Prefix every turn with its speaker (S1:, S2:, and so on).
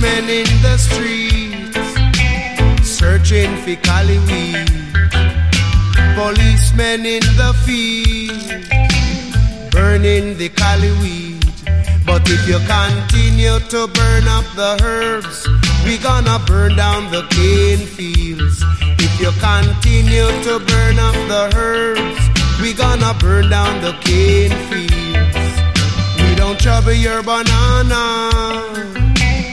S1: Policemen in the streets, searching for cali weed. Policemen in the field, burning the cali weed. But if you continue to burn up the herbs, we gonna burn down the cane fields. If you continue to burn up the herbs, we gonna burn down the cane fields. We don't trouble your banana,